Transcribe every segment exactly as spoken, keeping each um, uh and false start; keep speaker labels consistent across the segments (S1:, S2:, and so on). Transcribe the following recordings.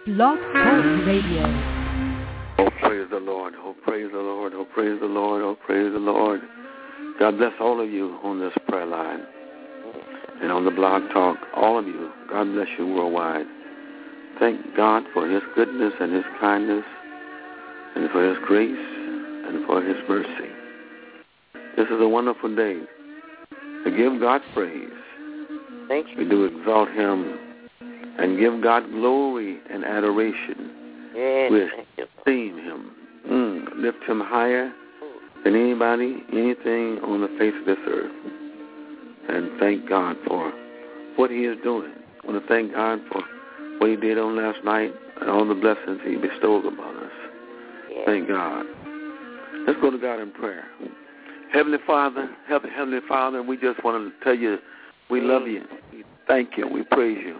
S1: Blog Talk Radio.
S2: Oh, praise the Lord. Oh, praise the Lord. Oh, praise the Lord. Oh, praise the Lord. God bless all of you on this prayer line and on the Blog Talk. All of you. God bless you worldwide. Thank God for his goodness and his kindness and for his grace and for his mercy. This is a wonderful day to give God praise.
S3: Thank you.
S2: We do exalt him and give God glory and adoration.
S3: Yes,
S2: we
S3: thank you.
S2: esteem him, mm, lift him higher than anybody, anything on the face of this earth. And thank God for what he is doing. I want to thank God for what he did on last night and all the blessings he bestowed upon us.
S3: Yes.
S2: Thank God. Let's go to God in prayer. Heavenly Father, Heavenly Father, we just want to tell you we love you. We thank you. We praise you.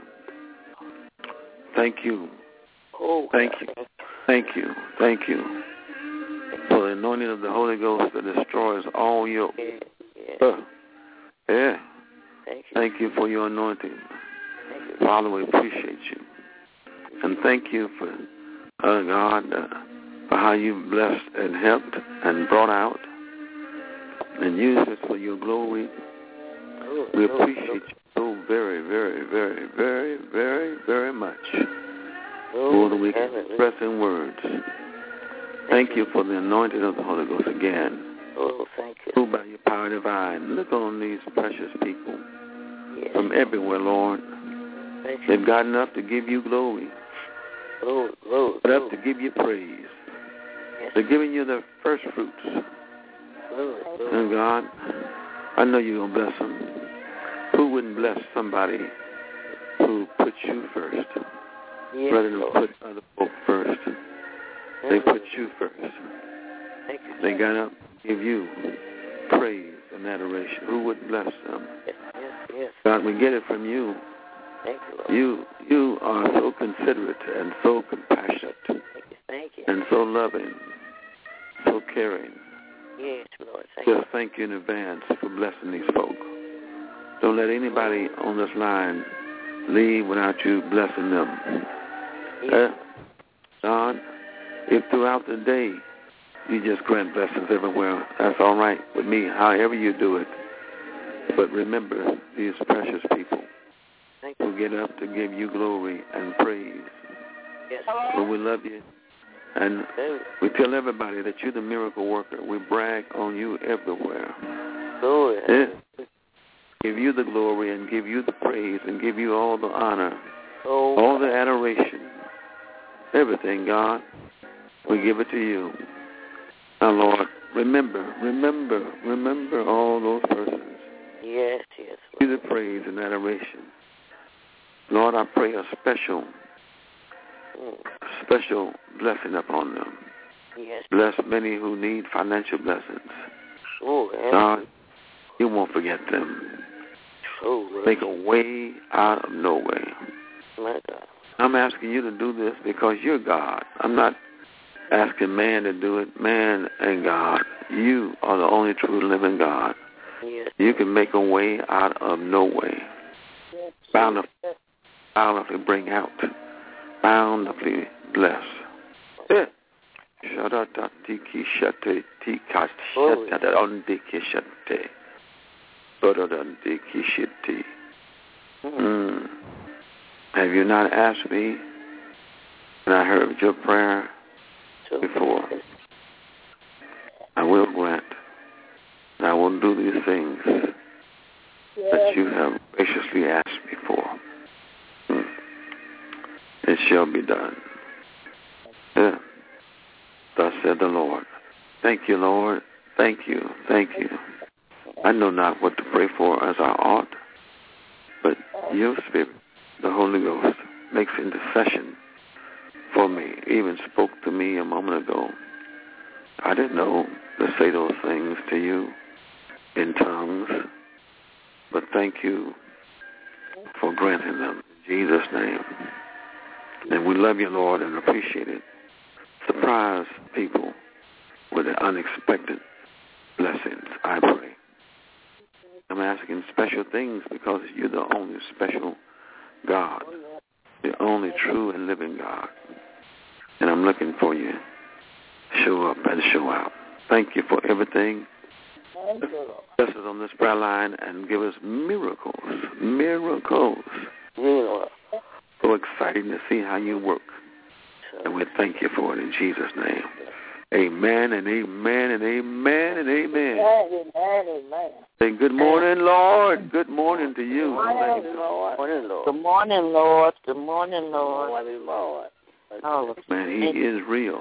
S2: Thank you.
S3: Oh,
S2: thank you. Thank you. Thank you for the anointing of the Holy Ghost that destroys all your...
S3: Yeah. Yeah.
S2: Uh, yeah.
S3: Thank you.
S2: Thank you for your anointing.
S3: Thank you.
S2: Father, we appreciate you. And thank you for, uh, God, uh, for how you blessed and helped and brought out and used it for your glory.
S3: Oh,
S2: We
S3: oh,
S2: appreciate
S3: oh.
S2: you so very, very, very, very, very, very much.
S3: Oh,
S2: More than we can
S3: hallelujah.
S2: express in words. Thank you for the anointing of the Holy Ghost again.
S3: Oh, thank you.
S2: Move by your power divine. Look on these precious people
S3: Yes.
S2: from everywhere, Lord.
S3: Thank you.
S2: They've got enough to give you glory,
S3: Oh, oh,
S2: enough
S3: oh.
S2: to give you praise.
S3: Yes.
S2: They're giving you the first fruits.
S3: Oh, oh.
S2: And God, I know you're going to bless them. Who wouldn't bless somebody who puts you first
S3: Yes,
S2: rather than
S3: Lord.
S2: put other folk first? They put you first.
S3: Thank you.
S2: They got to give you praise and adoration. Who would bless them?
S3: Yes, yes, yes.
S2: God, we get it from you.
S3: Thank you, Lord.
S2: You you are so considerate and so compassionate
S3: Thank you. Thank you.
S2: and so loving, so caring.
S3: Yes, Lord. Thank you.
S2: Just thank you in advance for blessing these folk. Don't let anybody on this line leave without you blessing them.
S3: Yes.
S2: Uh, God, if throughout the day you just grant blessings everywhere, that's all right with me, however you do it. But remember these precious people
S3: Thank you.
S2: who get up to give you glory and praise.
S3: Yes.
S2: Well, we love you. And
S3: Oh,
S2: we tell everybody that you're the miracle worker. We brag on you everywhere.
S3: Lord.
S2: Yeah. Give you the glory and give you the praise and give you all the honor,
S3: Oh,
S2: all the adoration, everything, God. We give it to you. Now, Lord, remember, remember, remember all those persons.
S3: yes, yes.
S2: Give you the praise and adoration. Lord, I pray a special,
S3: Mm.
S2: special blessing upon them.
S3: Yes.
S2: Bless many who need financial blessings.
S3: Oh,
S2: God, you won't forget them.
S3: oh, Lord.
S2: Make a way out of no way.
S3: My God.
S2: I'm asking you to do this because you're God. I'm not asking man to do it. Man and God. You are the only true living God.
S3: Yes.
S2: You can make a way out of no way. Bountifully, bountifully bring out. Bountifully bless. Yeah. Mm. Have you not asked me? And I heard your prayer before. I will grant. And I will do these things that you have graciously asked me for. Mm. It shall be done. Yeah. Thus said the Lord. Thank you, Lord. Thank you. Thank you. I know not what to pray for as I ought, but your Spirit, the Holy Ghost, makes intercession for me. Even spoke to me a moment ago. I didn't know to say those things to you in tongues, but thank you for granting them in Jesus' name. And we love you, Lord, and appreciate it. Surprise people with the unexpected blessings, I pray. I'm asking special things because you're the only special God the only true and living God. And I'm looking for you to show up and show out. Thank you for everything. Bless us on this prayer line and give us miracles. Miracles. So exciting to see how you work. And we thank you for it in Jesus' name. Amen and amen and amen and amen.
S3: Amen, amen.
S2: Say good morning, Lord. Good morning to you.
S3: Good morning, Lord.
S4: Good morning, Lord. Good morning, Lord.
S3: Good morning, Lord.
S4: Oh,
S2: Man, he is real.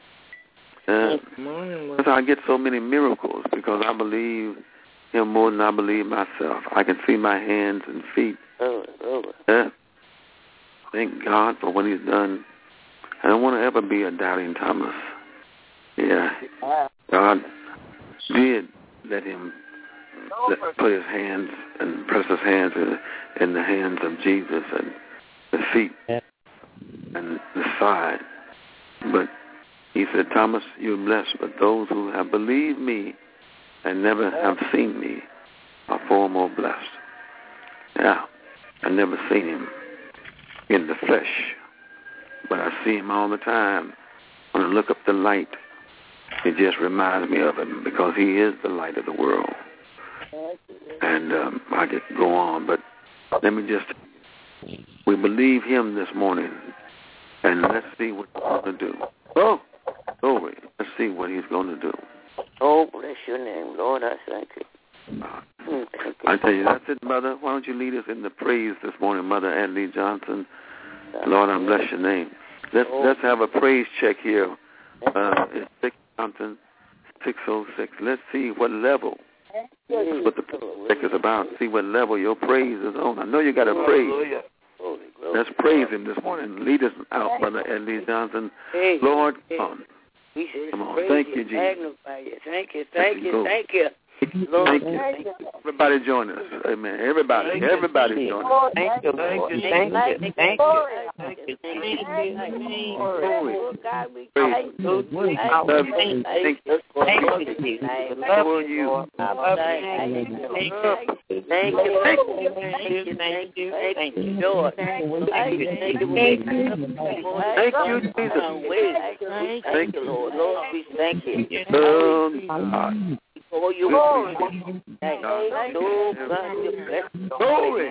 S2: Uh, that's how I get so many miracles, because I believe him more than I believe myself. I can see my hands and feet. Uh, thank God for what he's done. I don't want to ever be a doubting Thomas. Yeah, God did let him let, put his hands and press his hands in, in the hands of Jesus and the feet and the side. But he said, Thomas, you're blessed, but those who have believed me and never have seen me are far more blessed. Yeah, I've never seen him in the flesh, but I see him all the time. When I look up the light, it just reminds me of him, because he is the light of the world. And um, I could go on, but let me just, we believe him this morning, and let's see what he's going to do. Oh, glory. Let's see what he's going to do.
S3: Oh, bless your name, Lord. I thank you.
S2: Uh, I tell you, that's it, Mother. Why don't you lead us in the praise this morning, Mother Adley Johnson? Lord, I bless your name. Let's let's have a praise check here. Uh, it's six something, six oh six. Let's see what level, what the check is about. See what level your praise is on. I know you got a praise. Let's praise him this morning. Lead us out, Mother Adley Johnson. Lord, come on. Come on. Thank you, Jesus.
S3: Thank you, thank you, thank you. Lord,
S2: thank you. Thank you. Everybody join us. Amen. Everybody. Everybody join us.
S4: Thank you, thank you, thank you, thank you. Thank you, thank you.
S3: Oh, God, we thank you.
S2: Thank you.
S4: Thank you.
S2: Love you.
S3: Thank you. Thank you. Thank you. Thank you. Thank you. Thank you, Lord. Thank you. Thank you.
S2: Thank you, Jesus.
S3: Thank you, Lord. Lord, we thank you.
S2: Um,
S3: For you, glory. Thank you. Glory.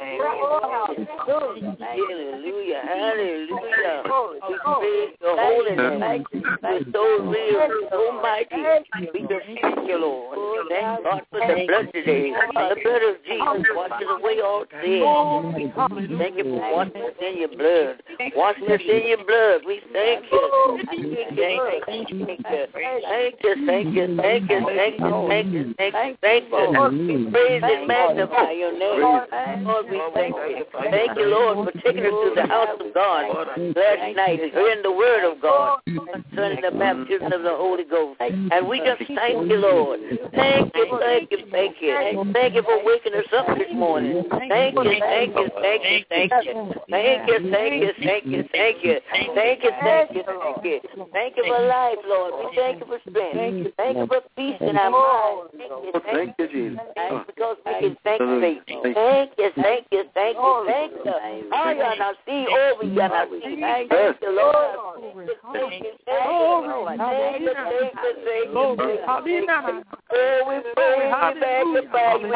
S3: Hallelujah. Hallelujah. We praise your holy name. You're so real, so mighty. We just thank you, Lord. Thank God for the blood today. The blood of Jesus washes away all sin. Thank you for washing us in your blood. Washing us in your blood. We thank you. Thank you. Thank you. Thank you. Thank you. Thank you. Thank you. Thank you. Thank you. Thank you. We praise and magnify your name. Lord, we thank you. Thank you, Lord, for taking us to the house of God last night and hearing the word of God concerning the baptism of the Holy Ghost. And we just thank you, Lord. Thank you, thank you, thank you. Thank you for waking us up this morning. Thank you, thank you, thank you, thank you. Thank you, thank you, thank you, thank you. Thank you, thank you, thank you. Thank you for life, Lord. We thank you for strength. Thank you for peace in our minds.
S2: Oh, thank you, Jesus.
S3: Because we can thank you. Thank you, thank you, thank you, thank you. Oh, you're not see over, you're not see. Thank you, Lord. Thank you, thank you, thank you, thank you, thank you. Oh, we praise you, magnify you,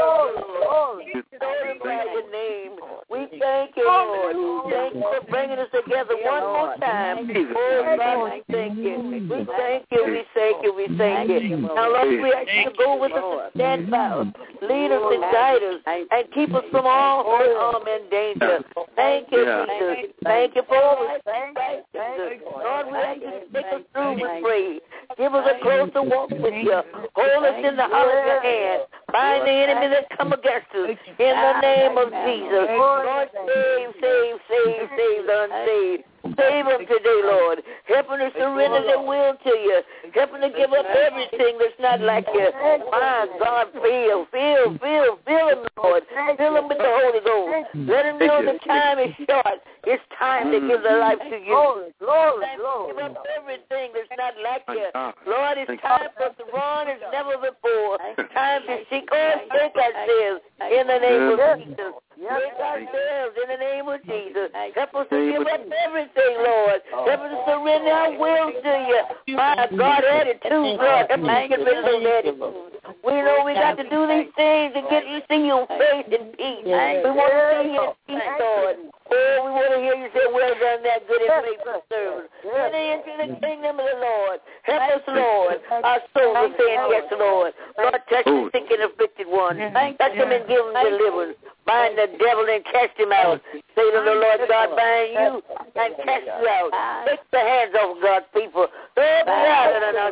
S3: glorify your name. We thank you, Lord. Thank you for bringing us together one more time. Oh, God, we thank you. We thank you, we thank you, we thank you. Now, Lord, we ask you to go with us and stand by us, lead us and guide us, and keep us from all hurt, harm, and danger. Thank you, Jesus. Thank you for us. Lord, we ask you to take us through, we pray. Give us a closer walk with you. Hold us in the hollow of your hand. Bind the enemy that come against us. In the name of Jesus. Lord, save, save, save, save the unsaved. Save them today, Lord. Help them to surrender their will to you. Help them to give up everything that's not like you. My God, feel, feel, feel, feel them, Lord. Fill them with the Holy Ghost. Let them know the time is short. It's time to give their life to you. Glory, glory, glory. Give up everything that's not like you. Lord, it's time for us to run as never before. Time to seek all faith, I says. in the name of Jesus. Make ourselves in the name of Jesus. Help us to give up everything, Lord. Help us to surrender our will to you. My God, attitude, Lord. Help us to get rid of those attitudes. We know we got to do these things to get you see your face in peace. We want to see you in peace, Lord. Oh, we want to hear you say, well done, that good and faithful servant. Enter into the kingdom of the Lord. Help us, Lord. Our souls are saying yes, Lord. Lord, touch the sick and afflicted one. Touch them and give them deliverance. Bind the devil and cast him out. Say to the Lord God, bind you and cast you out. Take the hands off God's people. Oh, God,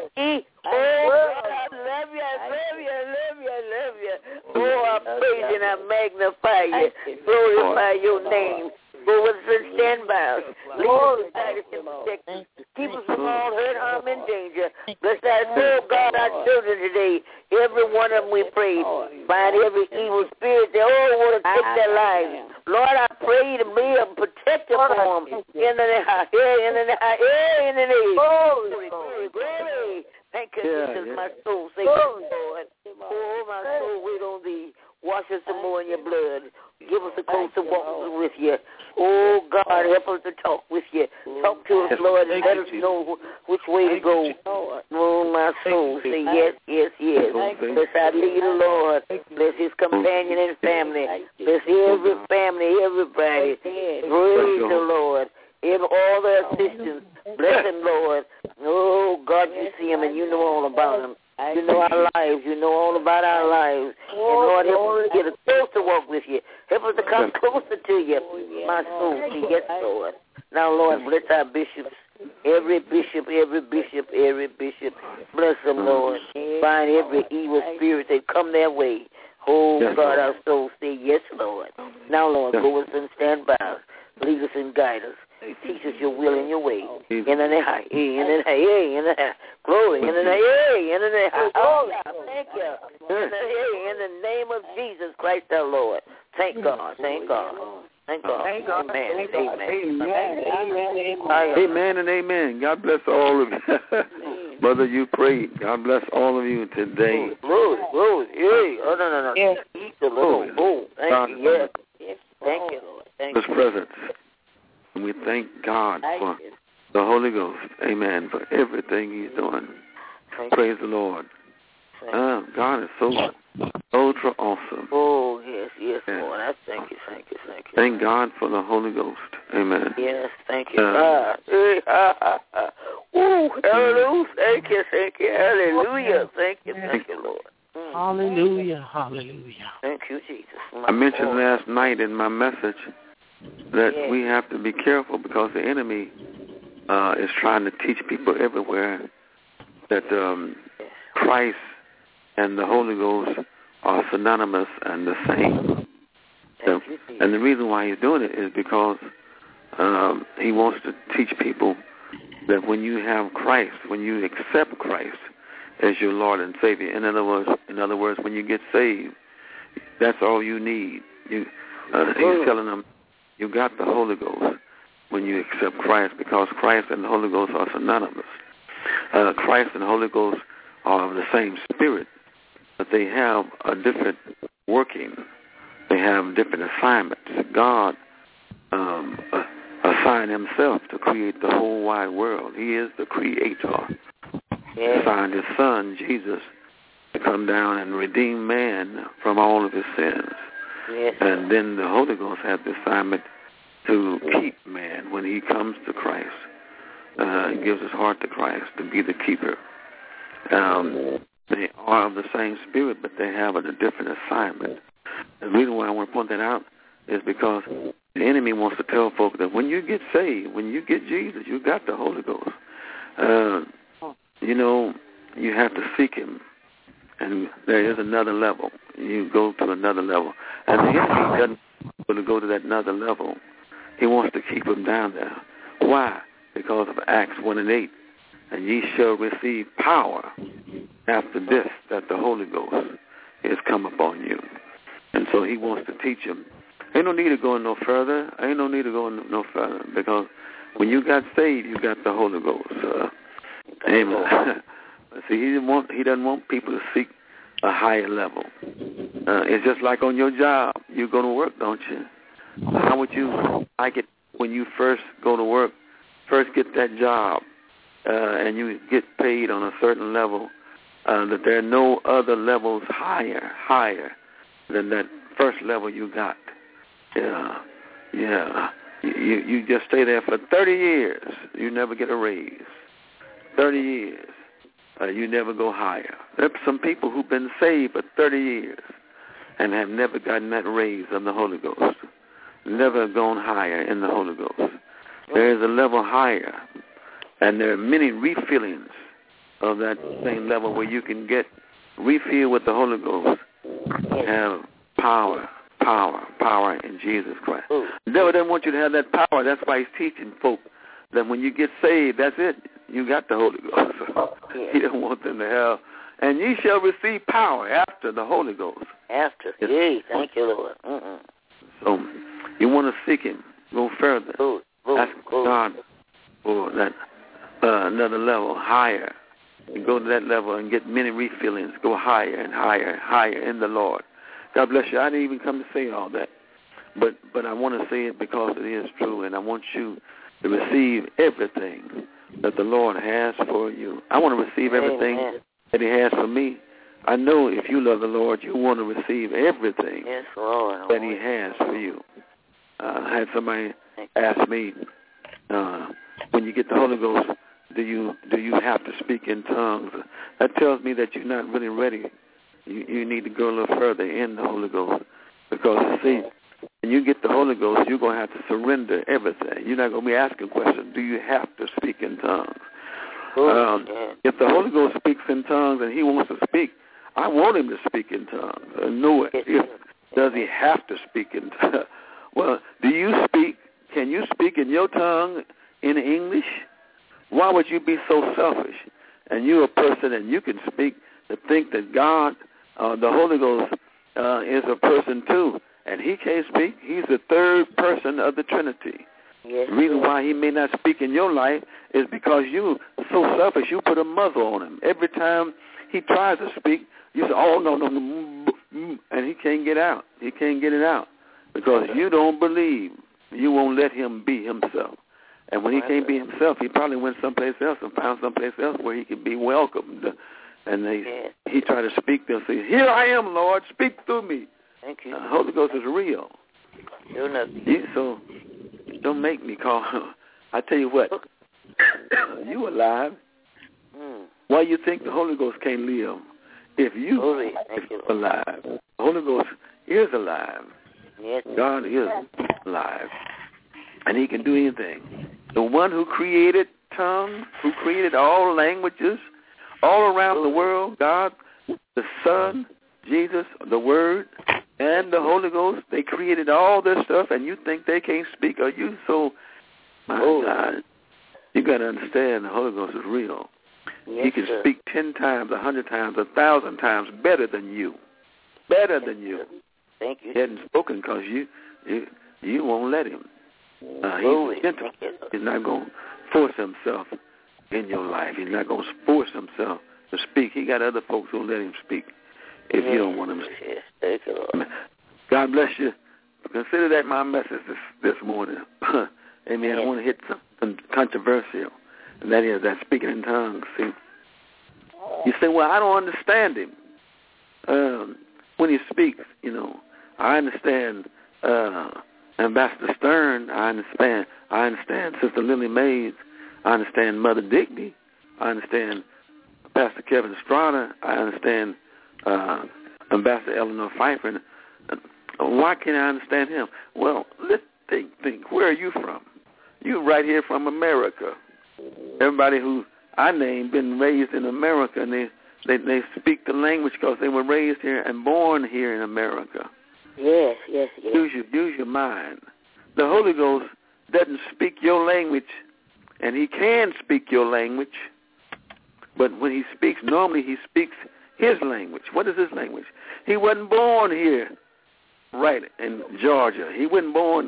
S3: oh, I love you, I love you, I love you, I love you. Oh, I praise you and I magnify you. Glorify your name. Go with us and stand by us. Lead us, guide us, and protect us. Keep us from all hurt, harm, and danger. Bless our soul, God, our children today. Every one of them we pray. Bind every evil spirit that all want to take their lives. Lord, I pray to be a protector for them. In the name, in the name, in the name. Glory, glory, glory. Thank you, Jesus, my soul. Say, Lord. Oh, my soul, wait on thee. Wash us some more in your blood. Give us a closer walk with you. Oh, God, help us to talk with you. Talk to us, Lord, and let us know which way to go. Oh, my soul, say yes, yes, yes. Bless our leader, Lord. Bless his companion and family. Bless every family, everybody. Praise the Lord. In all their assistance. Bless him, Lord. Oh, God, you see him and you know all about him. You know our lives. You know all about our lives. And Lord, help us to get a closer walk with you. Help us to come closer to you. My soul, see, yes, Lord. Now, Lord, bless our bishops. Every bishop, every bishop, every bishop. Bless them, Lord. Bind every evil spirit that come their way. Oh, God, our soul, say yes, Lord. Now, Lord, go with us and stand by us. Lead us and guide us. Teach us your will and your way. In the name, in the name, in the name, glory, in the name, in the name. Oh, thank you. In the, in the name of Jesus Christ, our Lord. Thank God. Thank God. Thank God. Thank God. Amen. Amen. Amen. Amen.
S2: Amen and amen. God bless all of you. Brother, you prayed. God bless all of you today.
S3: Glory, glory. Hey, oh, no, no, no. Yes. Eat the Lord. Oh, thank you. Yes. Thank you, Lord. Thank you.
S2: His presence. And we thank God for the Holy Ghost. Amen. For everything he's doing. Praise the Lord. Uh, God is so ultra awesome.
S3: Oh, yes, yes, yes. Lord. I thank you, thank you, thank you.
S2: Thank God for the Holy Ghost. Amen.
S3: Yes, thank you. Uh, ah. Ooh, hallelujah. Thank you, thank you. Hallelujah. Thank you, thank you, Lord.
S4: Mm. Hallelujah, hallelujah.
S3: Thank you, Jesus.
S2: I mentioned last night in my message that yes. we have to be careful because the enemy uh, is trying to teach people everywhere that um, Christ and the Holy Ghost are synonymous and the same. So, and the reason why he's doing it is because um, he wants to teach people that when you have Christ, when you accept Christ as your Lord and Savior, in other words, in other words, when you get saved, that's all you need. You, uh, he's telling them, you got the Holy Ghost when you accept Christ, because Christ and the Holy Ghost are synonymous. Uh, Christ and the Holy Ghost are of the same spirit, but they have a different working. They have different assignments. God um, uh, assigned himself to create the whole wide world. He is the creator. He assigned his son, Jesus, to come down and redeem man from all of his sins. Yes. And then the Holy Ghost has the assignment to keep man when he comes to Christ. Uh, he gives his heart to Christ to be the keeper. Um, they are of the same spirit, but they have a different assignment. The reason why I want to point that out is because the enemy wants to tell folk that when you get saved, when you get Jesus, you got the Holy Ghost. Uh, you know, you have to seek him. And there is another level. You go to another level. And the enemy doesn't want to go to that another level. He wants to keep them down there. Why? Because of Acts one and eight. And ye shall receive power after this, that the Holy Ghost is come upon you. And so he wants to teach them. Ain't no need to go no further. Ain't no need to go no further. Because when you got saved, you got the Holy Ghost. Uh, amen. See, he didn't want. He doesn't want people to seek a higher level. Uh, it's just like on your job. You go to work, don't you? How would you like it when you first go to work, first get that job, uh, and you get paid on a certain level, uh, that there are no other levels higher, higher than that first level you got? Yeah, yeah. You, you just stay there for thirty years. You never get a raise. thirty years. Uh, you never go higher. There are some people who've been saved for thirty years and have never gotten that raise of the Holy Ghost, never gone higher in the Holy Ghost. There is a level higher, and there are many refillings of that same level where you can get refilled with the Holy Ghost, have power, power, power in Jesus Christ. The devil doesn't want you to have that power. That's why he's teaching folk that when you get saved, that's it. You got the Holy Ghost. He doesn't want them to have. And ye shall receive power after the Holy Ghost.
S3: After. Yay, thank you, Lord. Mm-mm.
S2: So you want to seek him. Go further.
S3: Good, good,
S2: Ask
S3: good.
S2: God for that uh, another level, higher. You go to that level and get many refillings. Go higher and higher and higher in the Lord. God bless you. I didn't even come to say all that. But, but I want to say it because it is true, and I want you to receive everything that the Lord has for you. I want to receive everything Amen. That he has for me. I know if you love the Lord, you want to receive everything
S3: yes, Lord.
S2: that he has for you. Uh, I had somebody ask me, uh, when you get the Holy Ghost, do you do you have to speak in tongues? That tells me that you're not really ready. You, you need to go a little further in the Holy Ghost. Because, see, when you get the Holy Ghost, you're going to have to surrender everything. You're not going to be asking questions, do you have to speak in tongues? Um, if the Holy Ghost speaks in tongues and he wants to speak, I want him to speak in tongues. I know it. If, does he have to speak in tongues? Well, do you speak? Can you speak in your tongue in English? Why would you be so selfish? And you're a person and you can speak to think that God, uh, the Holy Ghost, uh, is a person too. And he can't speak. He's the third person of the Trinity.
S3: Yes,
S2: the reason
S3: yes.
S2: why he may not speak in your life is because you so selfish, you put a muzzle on him. Every time he tries to speak, you say, oh, no, no, no, and he can't get out. He can't get it out because you don't believe. You won't let him be himself. And when he can't be himself, he probably went someplace else and found someplace else where he can be welcomed. And they,
S3: yes.
S2: he tried to speak, they'll say, here I am, Lord, speak through me.
S3: Thank you.
S2: The uh, Holy Ghost is real.
S3: You're nothing.
S2: You, so don't make me call him. I tell you what, you alive.
S3: Mm.
S2: Why you think the Holy Ghost can't live? If you
S3: Holy, thank you, Lord.
S2: alive, the Holy Ghost is alive.
S3: Yes.
S2: God is alive, and he can do anything. The one who created tongues, who created all languages, all around the world, God, the Son, Jesus, the Word, and the Holy Ghost, they created all this stuff, and you think they can't speak? Are you so, my
S3: oh.
S2: God, you got to understand the Holy Ghost is real.
S3: Yes,
S2: he can
S3: sir.
S2: speak ten times, a hundred times, a thousand times better than you, better than you.
S3: Thank you.
S2: He hadn't spoken because you, you, you won't let him. Uh,
S3: Holy,
S2: he's gentle. He's not going to force himself in your life. He's not going to force himself to speak. He got other folks who let him speak if
S3: yes,
S2: you don't want him to speak.
S3: Yes, thank you, Lord.
S2: God bless you. Consider that my message this, this morning. Amen.
S3: Yes.
S2: I want to hit something controversial, and that is that speaking in tongues. See, you say, well, I don't understand him. Um, when he speaks, you know, I understand uh, Ambassador Stern. I understand. I understand Sister Lily Mays. I understand Mother Digby. I understand Pastor Kevin Estrada. I understand uh, Ambassador Eleanor Pfeiffer. Why can't I understand him? Well, let's think, think. Where are you from? You're right here from America. Everybody who I named been raised in America, and they, they, they speak the language because they were raised here and born here in America.
S3: Yes, yes, yes.
S2: Use your, use your mind. The Holy Ghost doesn't speak your language, and he can speak your language, but when he speaks, normally he speaks his language. What is his language? He wasn't born here, right, in Georgia. He wasn't born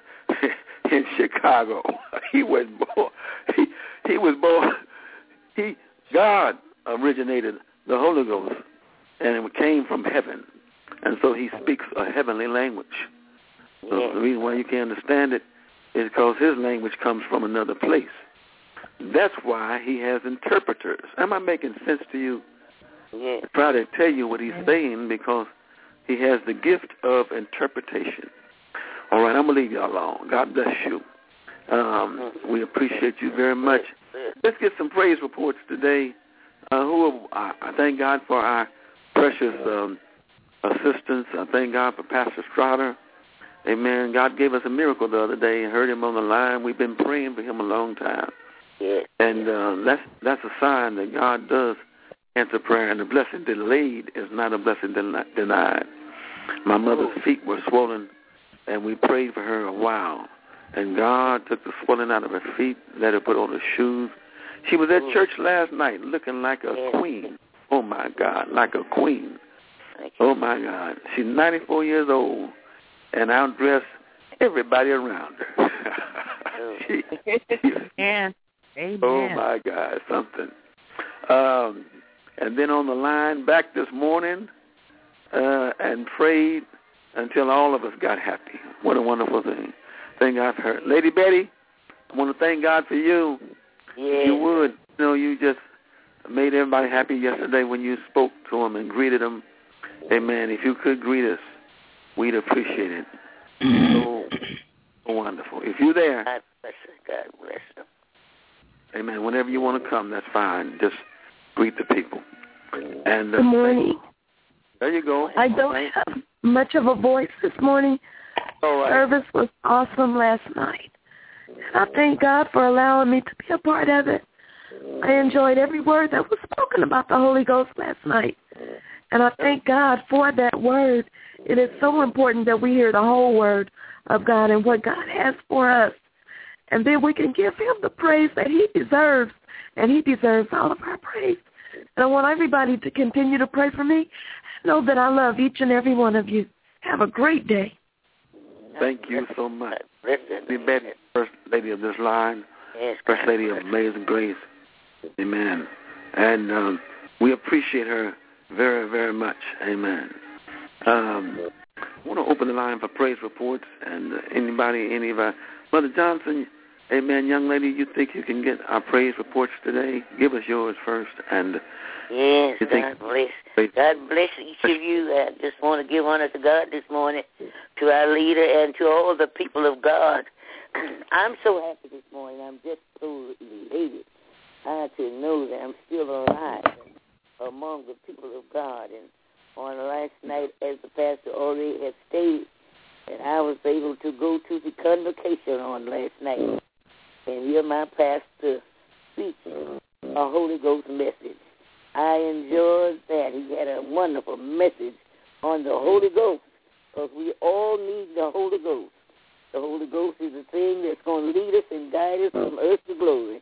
S2: in Chicago. He wasn't born. He, he was born. He God originated the Holy Ghost and it came from heaven. And so he speaks a heavenly language. So
S3: Yes.
S2: the reason why you can't understand it is because his language comes from another place. That's why he has interpreters. Am I making sense to you?
S3: Yes.
S2: I try to tell you what he's saying because he has the gift of interpretation. All right, I'm going to leave y'all alone. God bless you. Um, we appreciate you very much. Let's get some praise reports today. Uh, who are, I, I thank God for our precious um, assistants. I thank God for Pastor Strotter. Amen. God gave us a miracle the other day and heard him on the line. We've been praying for him a long time.
S3: Yes.
S2: And uh, that's, that's a sign that God does answer prayer, and the blessing delayed is not a blessing den- denied. My mother's feet were swollen, and we prayed for her a while. And God took the swelling out of her feet, let her put on her shoes. She was at church last night looking like a queen. Oh, my God, like a queen. Oh, my God. She's ninety-four years old and outdressed everybody around her. she,
S5: Amen. Amen.
S2: Oh, my God, something. Um, and then on the line back this morning uh, and prayed until all of us got happy. What a wonderful thing. Thank God for her. Lady Betty, I want to thank God for you.
S3: Yes.
S2: If you would, you know, you just made everybody happy yesterday when you spoke to them and greeted them. Amen. If you could greet us, we'd appreciate it. So, so wonderful. If you're there,
S3: God bless you. God bless you.
S2: amen, whenever you want to come, that's fine. Just greet the people. And uh,
S6: Good morning.
S2: there you go.
S6: I don't have much of a voice this morning.
S2: All right.
S6: Service was awesome last night. And I thank God for allowing me to be a part of it. I enjoyed every word that was spoken about the Holy Ghost last night. And I thank God for that word. It is so important that we hear the whole word of God and what God has for us. And then we can give him the praise that he deserves. And he deserves all of our praise. And I want everybody to continue to pray for me. Know that I love each and every one of you. Have a great day.
S2: Thank you so much. Lady Betty, First Lady of this line,
S3: Yes,
S2: First Lady of Amazing Grace. Amen. And um, we appreciate her very, very much. Amen. Um, I want to open the line for praise reports. And uh, anybody, any of our, Mother Johnson, amen, young lady, you think you can get our praise reports today? Give us yours first. And
S3: yes,
S2: you think,
S3: God bless. God bless each of you. I just want to give honor to God this morning, to our leader, and to all the people of God. I'm so happy this morning. I'm just so elated uh, to know that I'm still alive among the people of God. And on last night, as the pastor already had stated, that I was able to go to the convocation on last night and hear my pastor speak a Holy Ghost message. I enjoyed that. He had a wonderful message on the Holy Ghost, because we all need the Holy Ghost. The Holy Ghost is the thing that's going to lead us and guide us from earth to glory.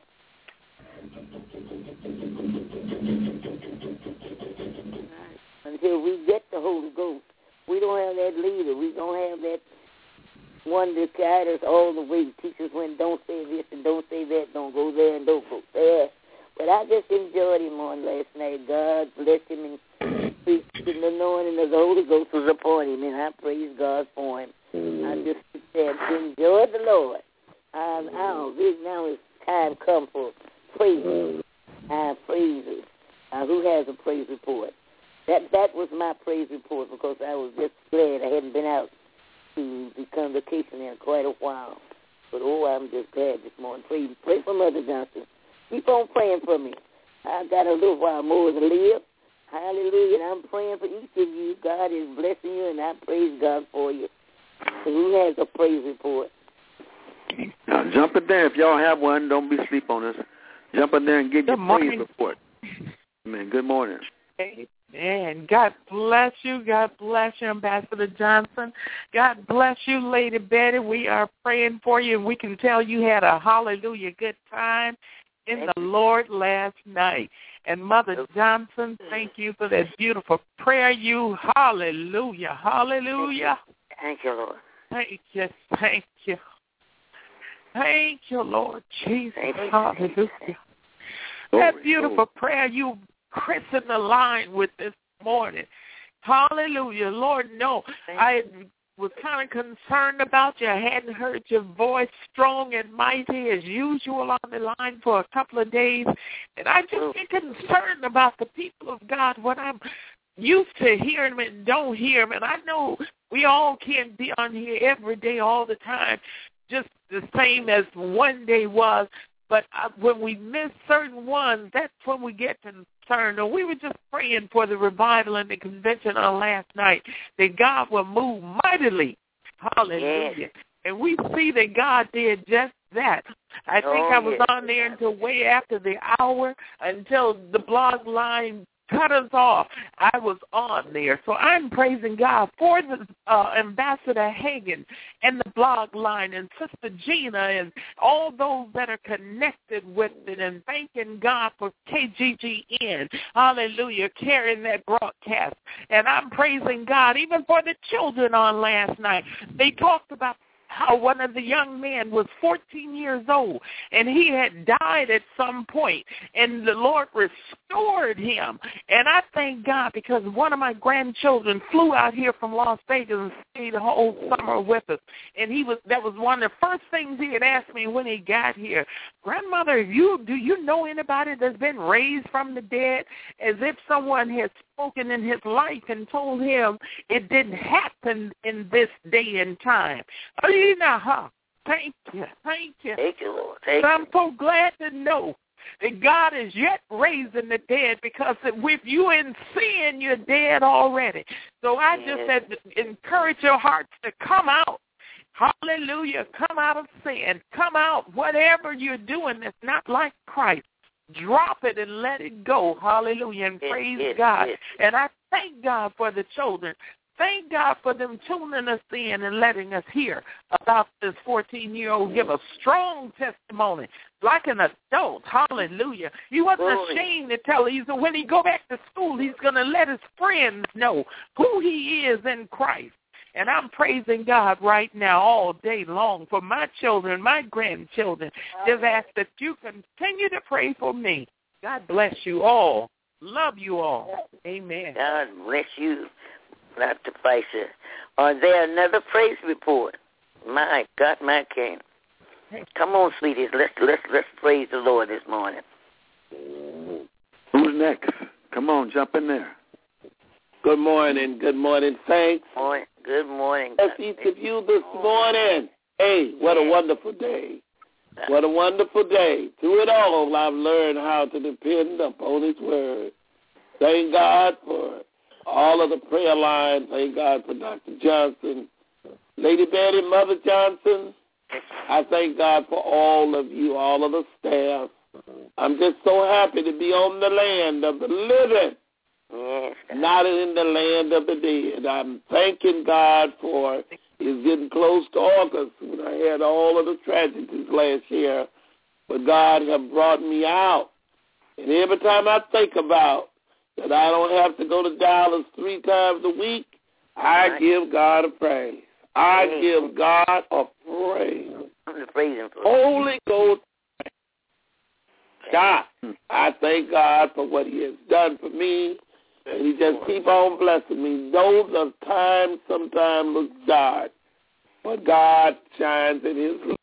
S3: Until we get the Holy Ghost, we don't have that leader. We don't have that one that guide us all the way, teach us when don't say this and don't say that, don't go there and don't go there. But I just enjoyed him on last night. God bless him, and the anointing of the Holy Ghost was upon him, and I praise God for him. I just said, enjoy the Lord. Um, now, now it's time come for praise. I praise it. Uh, who has a praise report? That that was my praise report, because I was just glad I hadn't been out to the convocation in quite a while. But, oh, I'm just glad this morning. Pray, pray for Mother Johnson. Keep on praying for me. I've got a little while more to live. Hallelujah. And I'm praying for each of you. God is blessing you, and I praise God for you. So who has a praise report?
S2: Now, jump in there. If y'all have one, don't be asleep on us. Jump in there and get
S5: Good
S2: your
S5: morning.
S2: praise report. Amen. Good morning.
S5: Amen. God bless you. God bless you, Ambassador Johnson. God bless you, Lady Betty. We are praying for you, and we can tell you had a hallelujah good time in the Lord last night. And Mother Johnson, thank you for that beautiful prayer. You, hallelujah, hallelujah.
S3: Thank you, Lord.
S5: Thank you, thank you. Thank you, Lord Jesus.
S3: Thank you.
S5: Hallelujah. That beautiful prayer, you christened the line with this morning. Hallelujah. Lord, no, I was kind of concerned about you. I hadn't heard your voice strong and mighty as usual on the line for a couple of days. And I just get concerned about the people of God when I'm used to hearing them and don't hear them. And I know we all can't be on here every day all the time, just the same as one day was. But when we miss certain ones, that's when we get concerned. And we were just praying for the revival and the convention on last night, that God will move mightily. Hallelujah. Yes. And we see that God did just that. I think oh, I was yes. on there until way after the hour, until the blog line cut us off. I was on there. So I'm praising God for the uh, Ambassador Hagan and the blog line and Sister Gina and all those that are connected with it, and thanking God for K G G N, hallelujah, carrying that broadcast. And I'm praising God even for the children on last night. They talked about how one of the young men was fourteen years old, and he had died at some point, and the Lord restored him. And I thank God, because one of my grandchildren flew out here from Las Vegas and stayed the whole summer with us. And he was that was one of the first things he had asked me when he got here. Grandmother, you do you know anybody that's been raised from the dead? As if someone had spoken in his life and told him it didn't happen in this day and time. Huh? Thank you. Thank you.
S3: Thank you, Lord. Thank
S5: I'm so glad to know that God is yet raising the dead, because with you in sin, you're dead already. So I yes. just had to encourage your hearts to come out. Hallelujah. Come out of sin. Come out. Whatever you're doing that's not like Christ, drop it and let it go. Hallelujah. And
S3: yes,
S5: praise
S3: yes,
S5: God.
S3: Yes.
S5: And I thank God for the children. Thank God for them tuning us in and letting us hear about this fourteen-year-old give a strong testimony like an adult. Hallelujah. He wasn't
S3: Glory.
S5: ashamed to tell you. So when he go back to school, he's going to let his friends know who he is in Christ. And I'm praising God right now all day long for my children, my grandchildren. Just ask that you continue to pray for me. God bless you all. Love you all. Amen.
S3: God bless you. Not to face it. Are there another praise report? My God, my King. Come on, sweeties. Let's let's let's praise the Lord this morning.
S2: Who's next? Come on, jump in there.
S7: Good morning. Good morning, saints.
S3: Morning. Good morning.
S7: Bless each of you this morning. Hey, what a wonderful day. What a wonderful day. Through it all, I've learned how to depend upon His word. Thank God for all of the prayer lines. Thank God for Doctor Johnson, Lady Betty, Mother Johnson. I thank God for all of you, all of the staff. I'm just so happy to be on the land of the living,
S3: yes.
S7: not in the land of the dead. I'm thanking God for it's getting close to August when I had all of the tragedies last year, but God has brought me out. And every time I think about that I don't have to go to Dallas three times a week, I give God a praise. I give God a praise. Holy Ghost. God, I thank God for what He has done for me, and He just keep on blessing me. Those of times sometimes look dark, but God shines in His light.